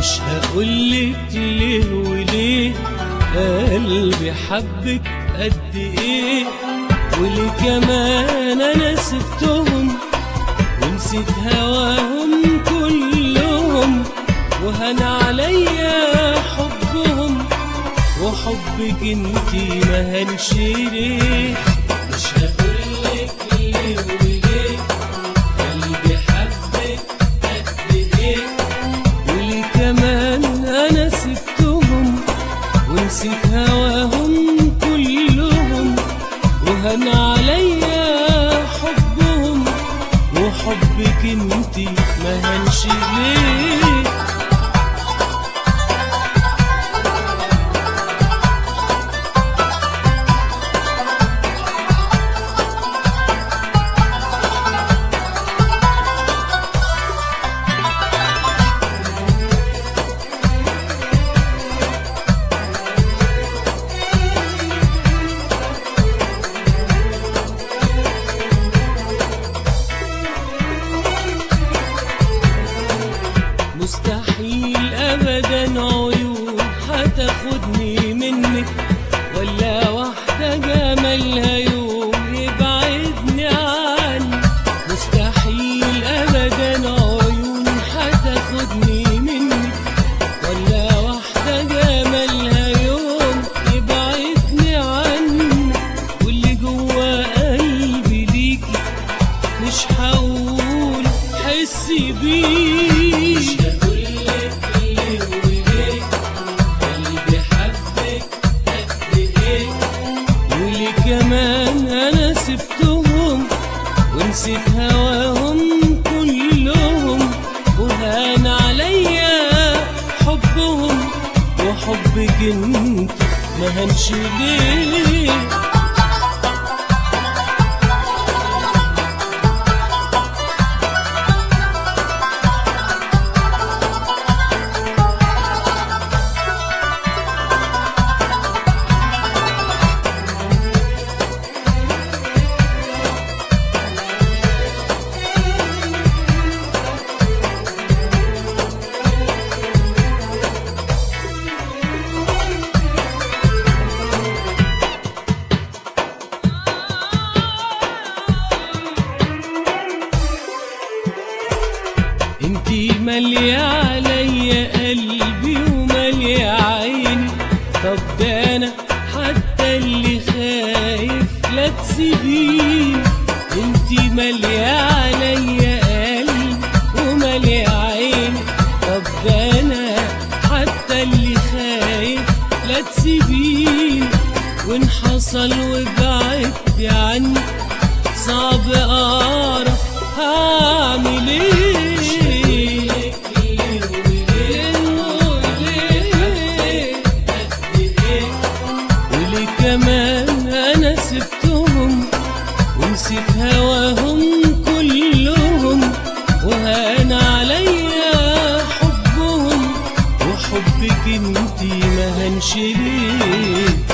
مش هقولك ليه وليه، قلبي حبك قد ايه، وليه كمان انا سبتهم ونسيت هواهم كلهم، وهان عليا حبهم وحبك انتي ما هنش ليه. مش هقولك ليه وليه، قلبي حبك قد ايه، وليه كمان انا سبتهم ونسيت هواهم كلهم، وهان عليا حبهم وحبك انتي ما هنش ليه. مستحيل ابدا عيون هتاخدني منك، ولا واحدة جمالها يوم يبعدني عنك. مستحيل ابدا عيون هتاخدني منك، ولا واحدة جمالها يوم يبعدني عنك. واللي جوا قلبي ليكي مش هقول حسي بيه. كمان انا سبتهم ونسيت هواهم كلهم، وهان عليا حبهم وحبك انت ما هنش ليه. انتي مالية عليا قلبي ومالية عيني، طب ده انا حتى اللي خايف لا تسيبيني. انتي مالية عليا قلبي ومالية عيني، طب ده انا حتى اللي خايف لا تسيبيني. وان حصل وبعدتي عني صعب اعرف هعمل ايه. كمان انا سبتهم ونسيت هواهم كلهم، وهان عليا حبهم وحبك انتي ما هنش ليه.